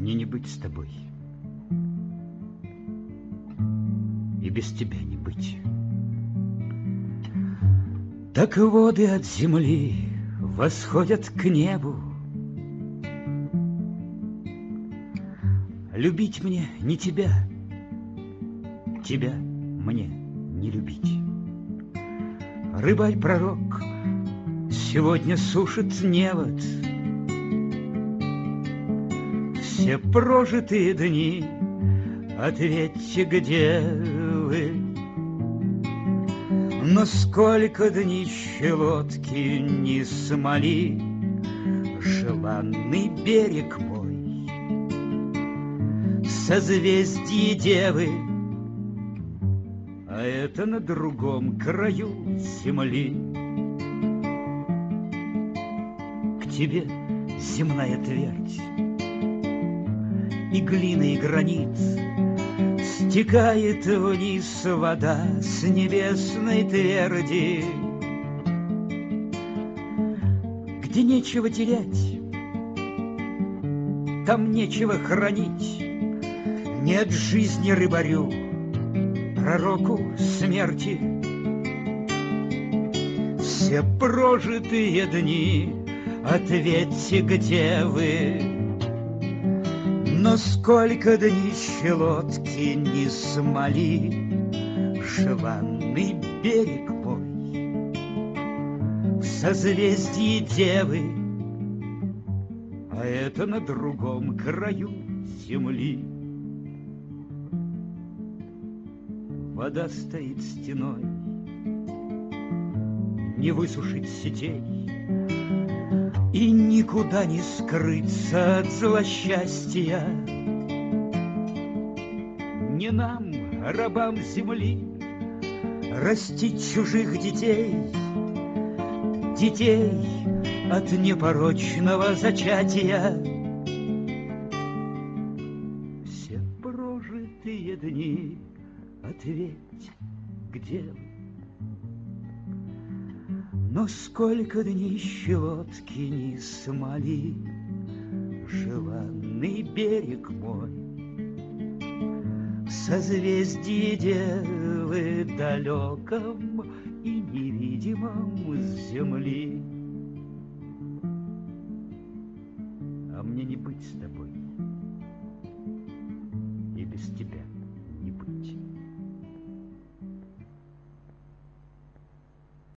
мне не быть с тобой, и без тебя не быть. Так воды от земли восходят к небу. Любить мне не тебя, тебя мне не любить. Рыбарь-пророк сегодня сушит невод. Все прожитые дни, ответьте, где вы? Но сколько днищ лодки не смоли, желанный берег мой, созвездие Девы, а это на другом краю земли. К тебе земная твердь, и глина, и гранит, стекает вниз вода с небесной тверди, где нечего терять, там нечего хранить. Нет жизни рыбарю, пророку смерти. Все прожитые дни, ответьте, где вы? Но сколько днищ лодки не смоли, желанный берег мой, в созвездии Девы, а это на другом краю земли. Вода стоит стеной, не высушить сетей, и никуда не скрыться от злосчастья. Не нам, рабам земли, растить чужих детей, детей от непорочного зачатия. Все прожитые дни, ответь, где вы? Но сколько днищ лодки не смоли, желанный берег мой, в созвездии Девы далеком и невидимом с земли. А мне не быть с тобой,